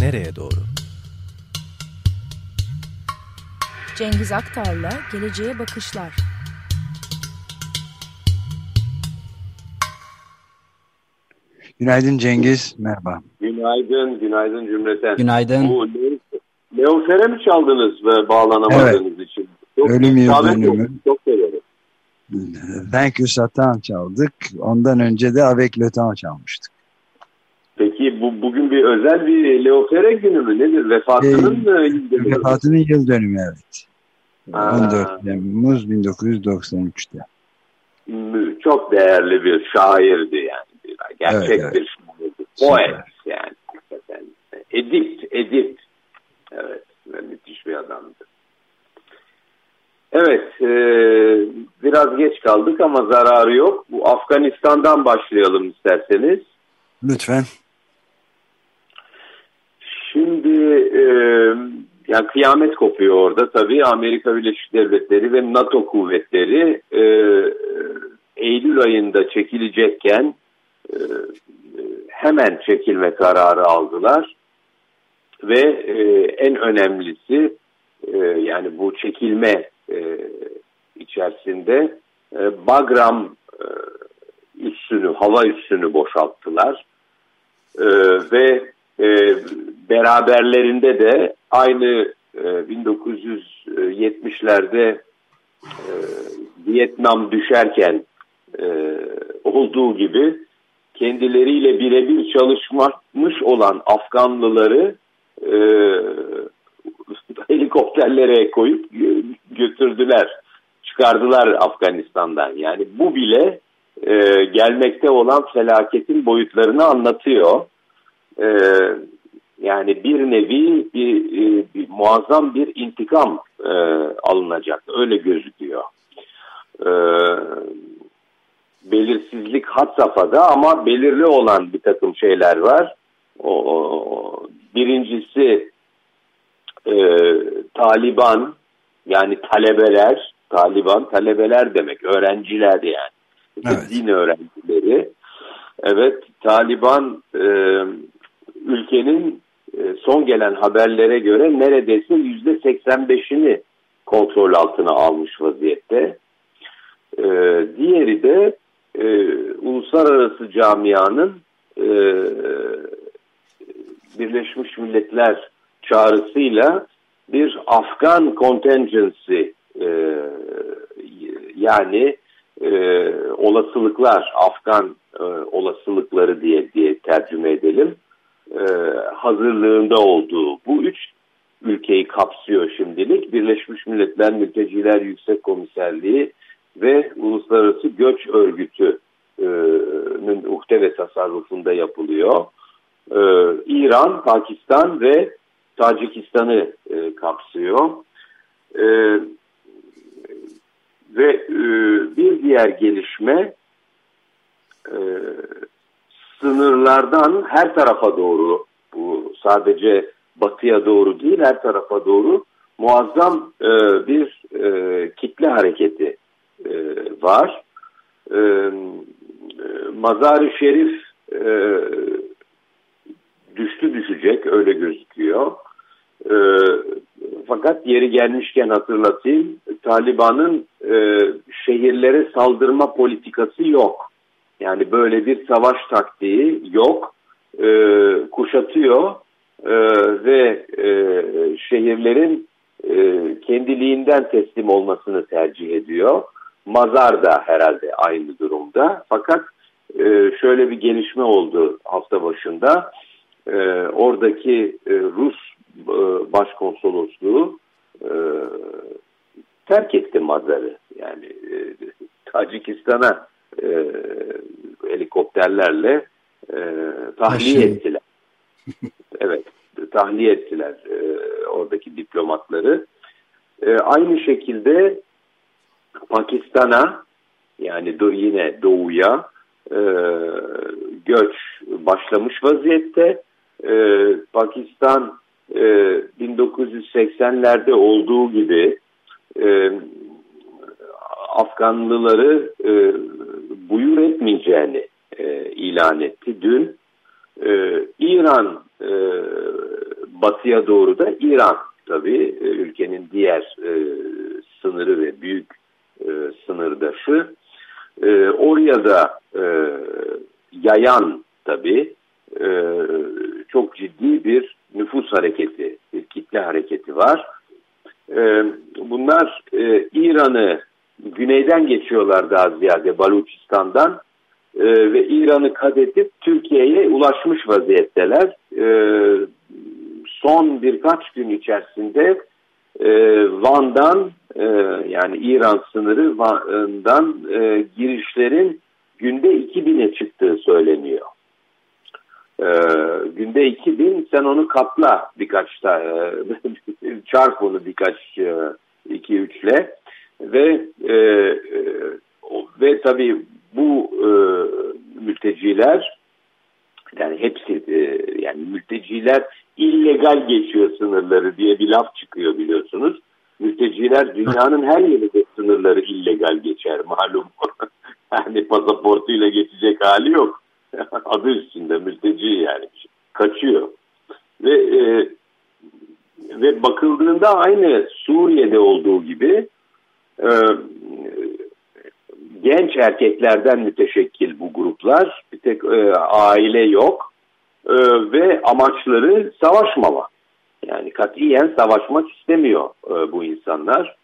nereye doğru? Cengiz Aktar'la Geleceğe Bakışlar. Günaydın Cengiz, merhaba. Günaydın cümleten. Günaydın. Bu Neofer'e mi çaldınız ve bağlanamadığınız için? Çok ölüm yıl dönümü. Çok severim. Thank you Satan çaldık. Ondan önce de Avec le Temps çalmıştık. Peki bugün bir özel bir Neofer'e günü mü? Nedir? Vefatının yıl dönümü. Vefatının yıl dönümü, evet. 14 Temmuz 1993'te. Çok değerli bir şairdi yani. Gerçek evet. bir şairdi. Poet yani. Hakikaten. Edip. Evet. Müthiş bir adamdı. Evet. Biraz geç kaldık ama zararı yok. Bu Afganistan'dan başlayalım isterseniz. Lütfen. Şimdi yani kıyamet kopuyor orada tabii. Amerika Birleşik Devletleri ve NATO kuvvetleri Eylül ayında çekilecekken hemen çekilme kararı aldılar ve en önemlisi yani bu çekilme içerisinde Bagram hava üssünü boşalttılar ve beraberlerinde de aynı 1970'lerde Vietnam düşerken olduğu gibi kendileriyle birebir çalışmış olan Afganlıları helikopterlere koyup götürdüler, çıkardılar Afganistan'dan. Yani bu bile gelmekte olan felaketin boyutlarını anlatıyor. Yani bir nevi bir muazzam bir intikam alınacak. Öyle gözüküyor. Belirsizlik had safhada ama belirli olan bir takım şeyler var. Birincisi Taliban, yani talebeler demek, öğrenciler yani. Evet. Din öğrencileri. Evet, Taliban ülkenin son gelen haberlere göre neredeyse %85'ini kontrol altına almış vaziyette. Diğeri de uluslararası camianın Birleşmiş Milletler çağrısıyla bir Afgan contingency yani olasılıklar, Afgan olasılıkları diye tercüme edelim, hazırlığında olduğu bu üç ülkeyi kapsıyor şimdilik. Birleşmiş Milletler Mülteciler Yüksek Komiserliği ve Uluslararası Göç Örgütü'nün uhde ve tasarrufunda yapılıyor. İran, Pakistan ve Tacikistan'ı kapsıyor. Ve bir diğer gelişme sınırlardan her tarafa doğru, bu sadece batıya doğru değil, her tarafa doğru muazzam bir kitle hareketi var. Mazar-ı Şerif düşecek, öyle gözüküyor. Fakat yeri gelmişken hatırlatayım, Taliban'ın şehirlere saldırma politikası yok. Yani böyle bir savaş taktiği yok. Kuşatıyor ve şehirlerin kendiliğinden teslim olmasını tercih ediyor. Mazar da herhalde aynı durumda. Fakat şöyle bir gelişme oldu hafta başında. Oradaki Rus başkonsolosluğu terk etti Mazar'ı. Yani Tacikistan'a helikopterlerle tahliye ettiler. Evet, tahliye ettiler oradaki diplomatları. Aynı şekilde Pakistan'a, yani yine doğuya göç başlamış vaziyette. Pakistan 1980'lerde olduğu gibi Afganlıları buyur etmeyeceğini ilan etti dün. İran batıya doğru da İran tabii ülkenin diğer sınırı ve büyük sınırdaşı. Oraya da yayan tabii çok ciddi bir nüfus hareketi, bir kitle hareketi var. Bunlar İran'ı güneyden geçiyorlar daha ziyade Baluçistan'dan ve İran'ı kat edip Türkiye'ye ulaşmış vaziyetteler. Son birkaç gün içerisinde Van'dan yani İran sınırı Van'dan girişlerin günde 2000'e çıktığı söyleniyor. Günde 2000, sen onu katla birkaçta çarp onu birkaç 2-3 ile ve tabii bu mülteciler yani hepsi yani mülteciler illegal geçiyor sınırları diye bir laf çıkıyor biliyorsunuz. Mülteciler dünyanın her yerinde sınırları illegal geçer malum. Yani pasaportuyla geçecek hali yok. Adı üstünde mülteci yani kaçıyor. Ve bakıldığında aynı Suriye'de olduğu gibi genç erkeklerden müteşekkil bu gruplar. Bir tek aile yok ve amaçları savaşmama. Yani katiyen savaşmak istemiyor bu insanlar.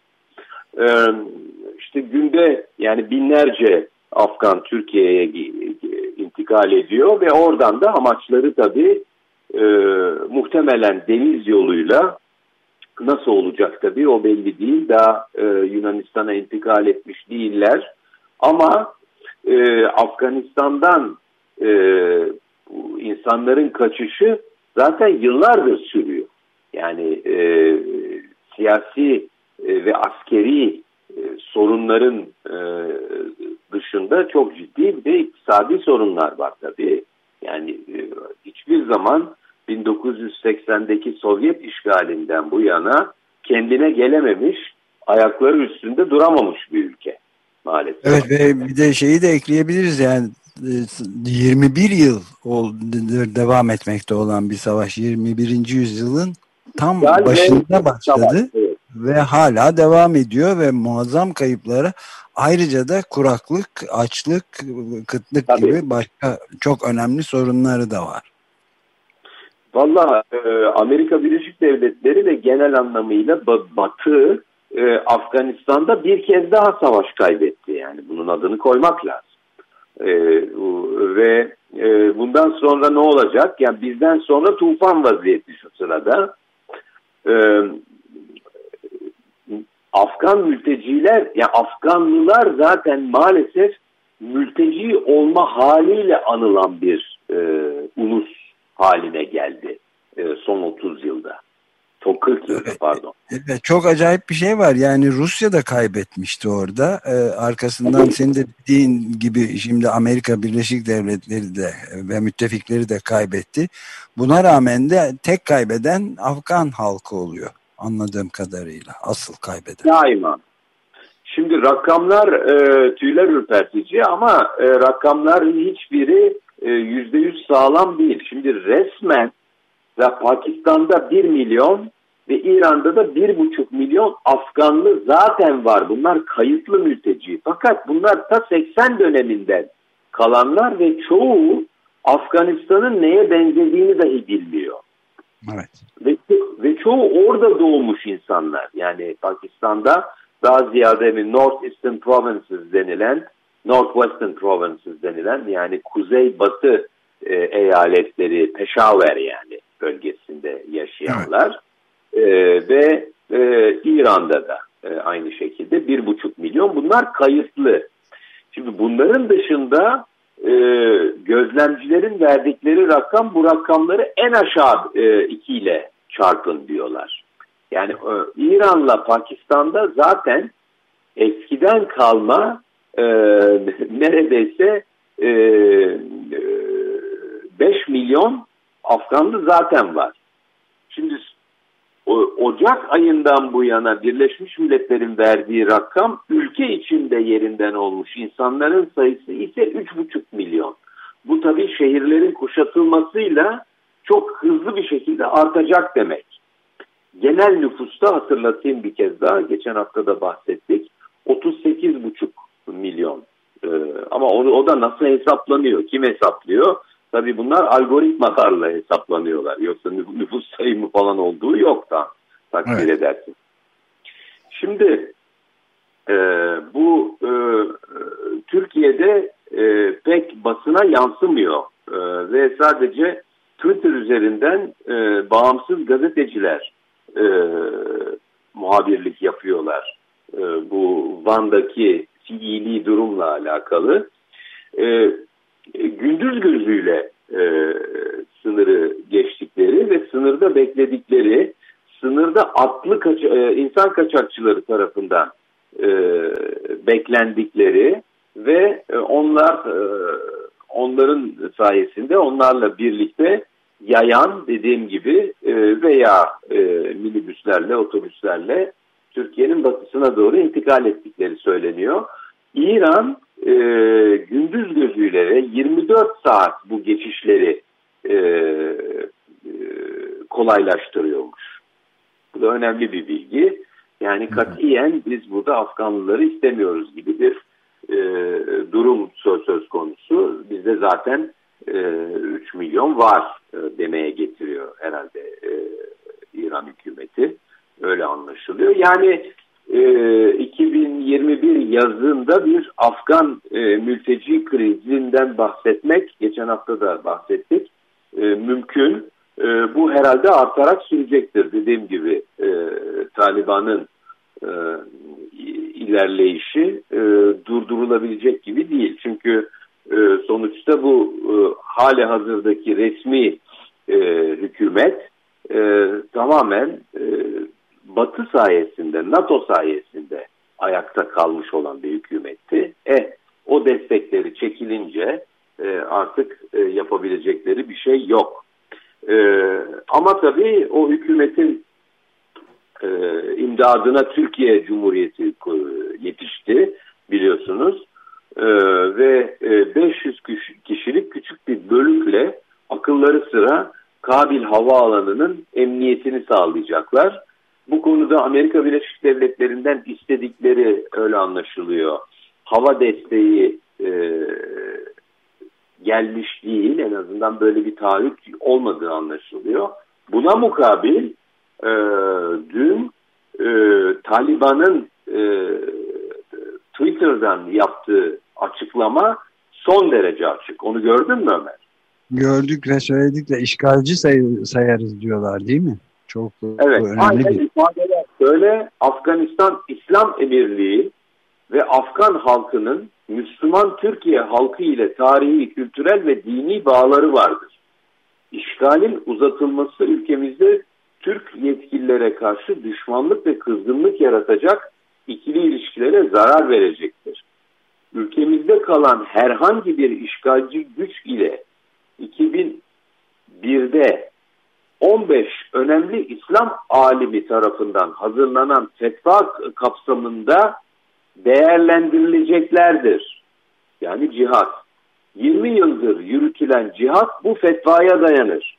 İşte günde yani binlerce Afgan Türkiye'ye intikal ediyor ve oradan da amaçları tabii muhtemelen deniz yoluyla, nasıl olacak tabii o belli değil. Daha Yunanistan'a intikal etmiş değiller. Ama Afganistan'dan insanların kaçışı zaten yıllardır sürüyor. Yani siyasi ve askeri sorunların dışında çok ciddi bir iktisadi sorunlar var tabii. Yani hiçbir zaman 1980'deki Sovyet işgalinden bu yana kendine gelememiş, ayakları üstünde duramamış bir ülke maalesef. Evet ve bir de şeyi de ekleyebiliriz yani 21 yıl devam etmekte olan bir savaş, 21. yüzyılın tam yani başında başladı evet. Ve hala devam ediyor ve muazzam kayıplara, ayrıca da kuraklık, açlık, kıtlık tabii. Gibi başka çok önemli sorunları da var. Vallahi Amerika Birleşik Devletleri ve genel anlamıyla Batı Afganistan'da bir kez daha savaş kaybetti. Yani bunun adını koymak lazım. Ve bundan sonra ne olacak? Yani bizden sonra tufan vaziyeti şu sırada. Afgan mülteciler, yani Afganlılar zaten maalesef mülteci olma haliyle anılan bir ulus haline geldi son 30 yılda. Son 40 yılda pardon. Evet, çok acayip bir şey var. Yani Rusya da kaybetmişti orada. Arkasından senin de dediğin gibi şimdi Amerika Birleşik Devletleri de ve müttefikleri de kaybetti. Buna rağmen de tek kaybeden Afgan halkı oluyor. Anladığım kadarıyla. Asıl kaybeden. Daima. Şimdi rakamlar tüyler ürpertici ama rakamların hiçbiri %100 sağlam değil. Şimdi resmen Pakistan'da 1 milyon ve İran'da da 1,5 milyon Afganlı zaten var. Bunlar kayıtlı mülteci. Fakat bunlar ta 80 döneminden kalanlar ve çoğu Afganistan'ın neye benzediğini dahi bilmiyor. Evet. Ve çoğu orada doğmuş insanlar. Yani Pakistan'da daha ziyade Northeastern Provinces denilen, Northwestern Provinces denilen yani kuzey-batı eyaletleri, Peshawar yani bölgesinde yaşayanlar ve İran'da da aynı şekilde 1,5 milyon. Bunlar kayıtlı. Şimdi bunların dışında gözlemcilerin verdikleri rakam, bu rakamları en aşağı 2 ile çarpın diyorlar. Yani İran'la Pakistan'da zaten eskiden kalma neredeyse 5 milyon Afganlı zaten var. Şimdi Ocak ayından bu yana Birleşmiş Milletler'in verdiği rakam ülke içinde yerinden olmuş insanların sayısı ise 3,5 milyon. Bu tabii şehirlerin kuşatılmasıyla çok hızlı bir şekilde artacak demek. Genel nüfusta hatırlatayım bir kez daha, geçen hafta da bahsettik, 38,5 milyon. Ama o da nasıl hesaplanıyor, kim hesaplıyor? Tabii bunlar algoritmalarla hesaplanıyorlar. Yoksa nüfus sayımı falan olduğu yok da takdir edersin. Şimdi bu Türkiye'de pek basına yansımıyor ve sadece Twitter üzerinden bağımsız gazeteciler muhabirlik yapıyorlar. Bu Van'daki fiili durumla alakalı. Gündüz gözüyle sınırı geçtikleri ve sınırda bekledikleri, sınırda insan kaçakçıları tarafından beklendikleri ve onların sayesinde onlarla birlikte yayan, dediğim gibi, veya minibüslerle, otobüslerle Türkiye'nin batısına doğru intikal ettikleri söyleniyor. İran gündüz gözüyle ve 24 saat bu geçişleri kolaylaştırıyormuş. Bu da önemli bir bilgi. Yani katiyen biz burada Afganlıları istemiyoruz gibi bir durum söz konusu. Bizde zaten 3 milyon var demeye getiriyor herhalde İran hükümeti. Öyle anlaşılıyor. Yani 2021 yazında bir Afgan mülteci krizinden bahsetmek, geçen hafta da bahsettik, mümkün. Bu herhalde artarak sürecektir. Dediğim gibi Taliban'ın ilerleyişi durdurulabilecek gibi değil. Çünkü sonuçta bu hali hazırdaki resmi hükümet tamamen Batı sayesinde, NATO sayesinde ayakta kalmış olan bir hükümetti. O destekleri çekilince artık yapabilecekleri bir şey yok. Ama tabii o hükümetin imdadına Türkiye Cumhuriyeti yetişti biliyorsunuz. Ve 500 kişilik küçük bir bölükle akılları sıra Kabil Havaalanı'nın emniyetini sağlayacaklar. Bu konuda Amerika Birleşik Devletleri'nden istedikleri, öyle anlaşılıyor, hava desteği gelmiş değil, en azından böyle bir taahhüt olmadığı anlaşılıyor. Buna mukabil dün Taliban'ın Twitter'dan yaptığı açıklama son derece açık. Onu gördün mü Ömer? Gördük ve söyledik de işgalci sayarız diyorlar, değil mi? Çok evet, önemli bir ifadeler. Böyle Afganistan İslam Emirliği ve Afgan halkının Müslüman Türkiye halkı ile tarihi, kültürel ve dini bağları vardır. İşgalin uzatılması ülkemizde Türk yetkililere karşı düşmanlık ve kızgınlık yaratacak, ikili ilişkilere zarar verecektir. Ülkemizde kalan herhangi bir işgalci güç ile 2001'de 15 önemli İslam alimi tarafından hazırlanan fetva kapsamında değerlendirileceklerdir. Yani cihat. 20 yıldır yürütülen cihat bu fetvaya dayanır.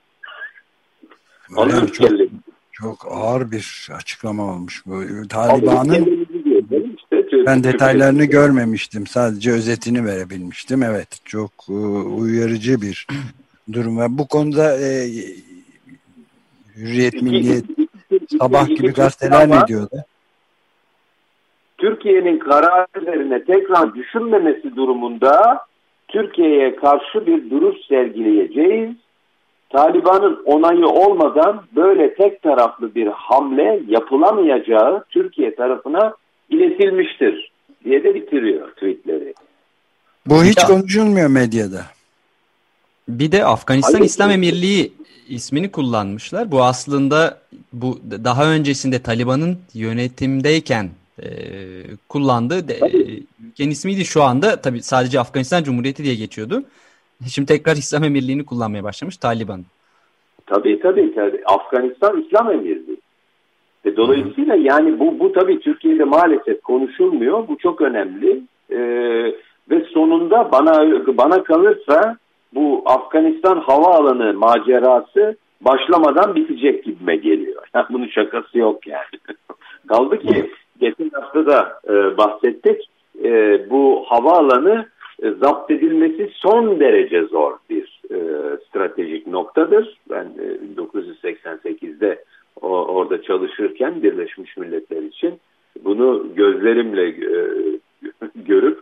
Çok ağır bir açıklama olmuş bu. Taliban'ın ben detaylarını görmemiştim. Sadece özetini verebilmiştim. Evet, çok uyarıcı bir durum var. Bu konuda Hürriyet, Milliyet, Sabah gibi gazeteler ne diyordu? Türkiye'nin karar üzerine tekrar düşünmemesi durumunda Türkiye'ye karşı bir duruş sergileyeceğiz. Taliban'ın onayı olmadan böyle tek taraflı bir hamle yapılamayacağı Türkiye tarafına iletilmiştir diye de bitiriyor tweetleri. Bu hiç konuşulmuyor medyada. Bir de Afganistan İslam Emirliği ismini kullanmışlar. Bu aslında bu daha öncesinde Taliban'ın yönetimdeyken kullandığı ülkenin ismiydi. Şu anda tabii sadece Afganistan Cumhuriyeti diye geçiyordu. Şimdi tekrar İslam Emirliği'ni kullanmaya başlamış Taliban. Tabii. Afganistan İslam Emirliği. Dolayısıyla yani bu tabii Türkiye'de maalesef konuşulmuyor. Bu çok önemli. Ve sonunda bana kalırsa bu Afganistan havaalanı macerası başlamadan bitecek gibime geliyor. Yani bunun şakası yok yani. Kaldı ki geçen hafta da bahsettik. Bu havaalanı zapt edilmesi son derece zor bir stratejik noktadır. Ben 1988'de orada çalışırken Birleşmiş Milletler için bunu gözlerimle görüp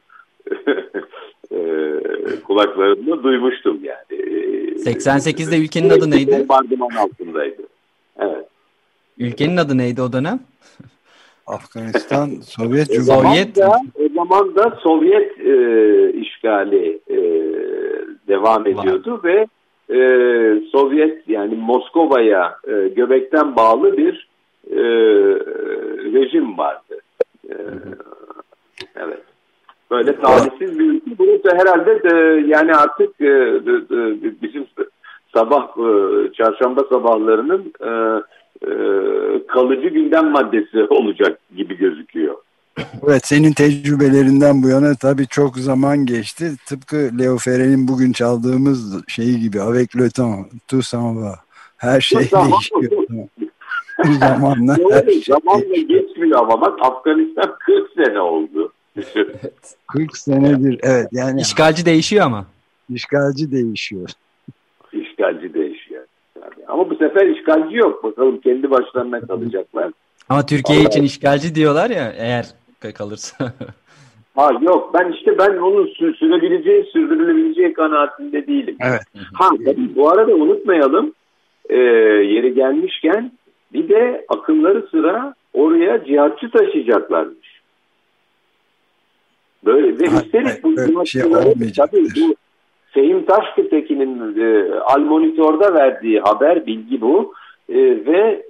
kulaklarımda duymuştum yani. 88'de ülkenin adı neydi? Bombardıman altındaydı. Evet. Ülkenin adı neydi o dönem? Afganistan, Sovyet O zaman da Sovyet işgali devam ediyordu ve Sovyet yani Moskova'ya göbekten bağlı bir rejim vardı. Evet. Böyle talihsiz bir ülke. Bunu da herhalde yani artık bizim çarşamba sabahlarının kalıcı gündem maddesi olacak gibi gözüküyor. Evet, senin tecrübelerinden bu yana tabii çok zaman geçti. Tıpkı Leo Ferre'nin bugün çaldığımız şeyi gibi, avec le temps, tout s'en va. Her şey değişiyor. Zamanla her şey zamanla geçmiyor ama bak Afganistan 40 sene oldu. 40 senedir evet yani. İşgalci değişiyor ama. İşgalci değişiyor. İşgalci değişiyor. Yani. Ama bu sefer işgalci yok. Bakalım kendi başlarına kalacaklar. Ama Türkiye için işgalci diyorlar ya eğer kalırsa. Yok ben onun sürdürülebileceği kanaatinde değilim. Evet. Tabii bu arada unutmayalım yeri gelmişken bir de akılları sıra oraya cihatçı taşıyacaklarmış. Böyle ve üstelik bu bu Fehim Taşkıtekin'in Al Monitor'da verdiği haber bilgi bu ve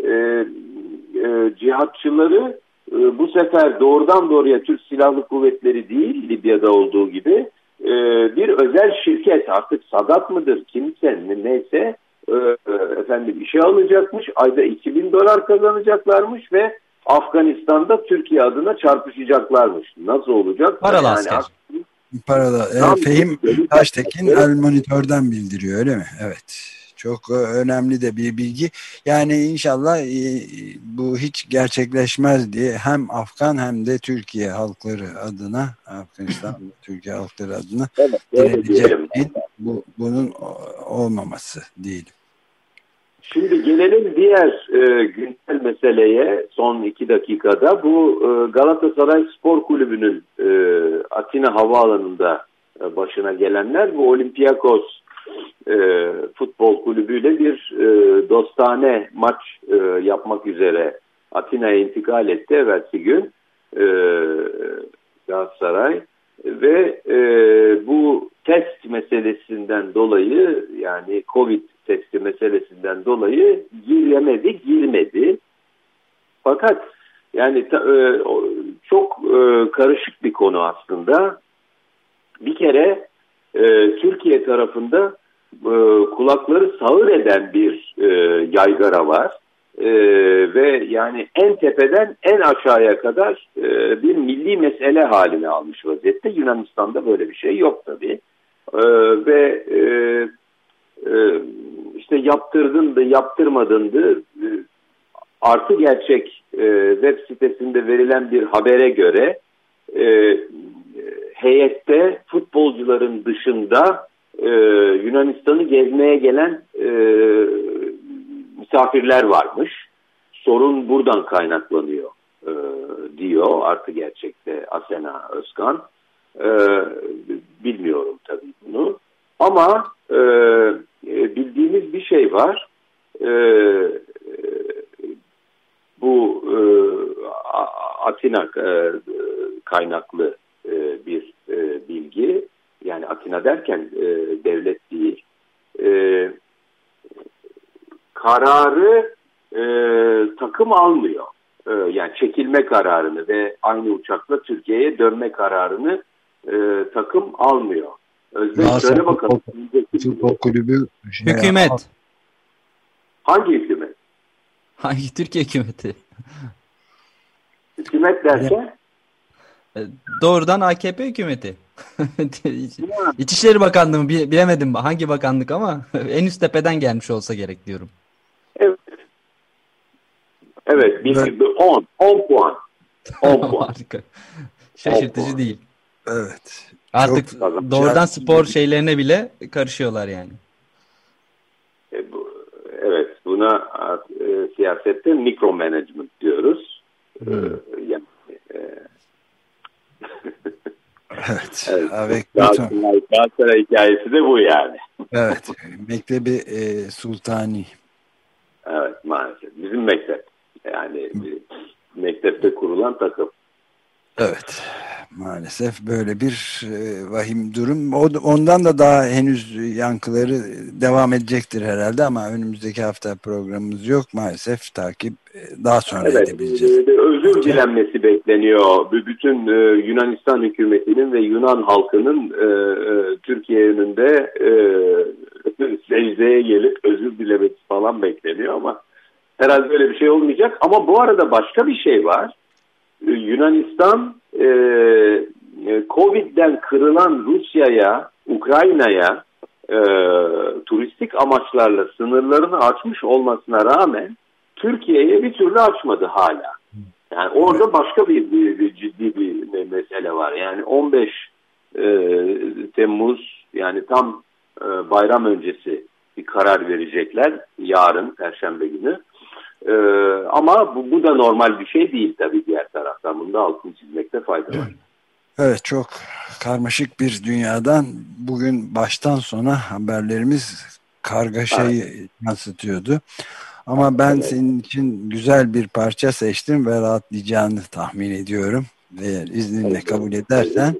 cihatçıları bu sefer doğrudan doğruya Türk Silahlı Kuvvetleri değil Libya'da olduğu gibi bir özel şirket artık Sadat mıdır kimse neyse işe alacakmış, ayda $2.000 kazanacaklarmış ve Afganistan'da Türkiye adına çarpışacaklarmış. Nasıl olacak? Paralı asker. Fehim Taştekin El Monitör'den bildiriyor öyle mi? Evet. Çok önemli de bir bilgi. Yani inşallah bu hiç gerçekleşmez diye hem Afgan hem de Türkiye halkları adına, Afganistan ve Türkiye halkları adına direnecek bunun olmaması değil. Şimdi gelelim diğer güncel meseleye son 2 dakikada. Bu Galatasaray Spor Kulübü'nün Atina Havaalanı'nda başına gelenler bu Olympiakos futbol kulübüyle bir dostane maç yapmak üzere Atina'ya intikal etti evvelsi gün Galatasaray ve bu test meselesinden dolayı yani Covid testi meselesinden dolayı girmedi. Fakat yani çok karışık bir konu aslında. Bir kere Türkiye tarafında kulakları sağır eden bir yaygara var. Ve yani en tepeden en aşağıya kadar bir milli mesele haline almış vaziyette. Yunanistan'da böyle bir şey yok tabii. Ve işte yaptırdın da yaptırmadın da artı gerçek web sitesinde verilen bir habere göre heyette futbolcuların dışında Yunanistan'ı gezmeye gelen misafirler varmış. Sorun buradan kaynaklanıyor diyor artı gerçekte Asena Özkan. Bilmiyorum tabii bunu. Ama bildiğimiz bir şey var. Bu Atina kaynaklı bir bilgi. Yani Atina derken devlet değil. Kararı takım almıyor. Yani çekilme kararını ve aynı uçakla Türkiye'ye dönme kararını takım almıyor. Özbek söyle bakalım. Futbol kulübü hükümet. Hangi hükümet? Hangi Türkiye hükümeti? Hükümet derken? Doğrudan AKP hükümeti. İçişleri Bakanlığı mı bilemedim hangi bakanlık ama en üst tepeden gelmiş olsa gerek diyorum. Evet. Evet. 10 puan. 10 puan. Harika. Şaşırtıcı değil. Evet. Artık doğrudan spor şeylerine bile karışıyorlar yani. Evet. Buna siyasette mikro management diyoruz. Yani, evet. Evet. Galatasaray hikayesi de bu yani. Evet. Mektebi Sultani. Evet, maalesef. Bizim mektep. Yani mektepte kurulan takım. Evet. Maalesef böyle bir vahim durum. Ondan da daha henüz yankıları devam edecektir herhalde ama önümüzdeki hafta programımız yok. Maalesef takip daha sonra edebileceğiz. Özür dilenmesi bekleniyor. Bütün Yunanistan hükümetinin ve Yunan halkının Türkiye önünde secdeye gelip özür dilemesi falan bekleniyor ama herhalde öyle bir şey olmayacak. Ama bu arada başka bir şey var. Yunanistan Covid'den kırılan Rusya'ya, Ukrayna'ya turistik amaçlarla sınırlarını açmış olmasına rağmen Türkiye'ye bir türlü açmadı hala. Yani orada başka bir ciddi bir mesele var. Yani 15 Temmuz yani tam bayram öncesi bir karar verecekler yarın Perşembe günü. Ama bu da normal bir şey değil tabii diğer taraftan. Bunda altını çizmekte fayda var. Evet, çok karmaşık bir dünyadan bugün baştan sona haberlerimiz kargaşayı yansıtıyordu. Ama ben senin için güzel bir parça seçtim ve rahatlayacağını tahmin ediyorum. Eğer izninle kabul edersen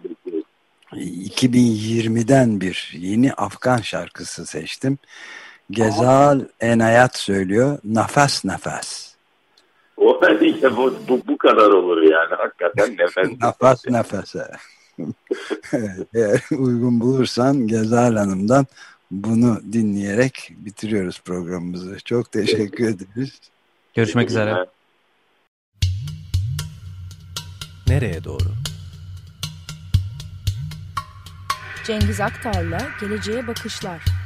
2020'den bir yeni Afgan şarkısı seçtim. Gezal Enayat söylüyor. Nefes nefes. O işte bu kadar olur yani. Hakikaten nefes nefese. Eğer uygun bulursan Gezal Hanım'dan bunu dinleyerek bitiriyoruz programımızı. Çok teşekkür ederiz. Görüşmek üzere. Nereye doğru? Cengiz Aktar'la Geleceğe Bakışlar.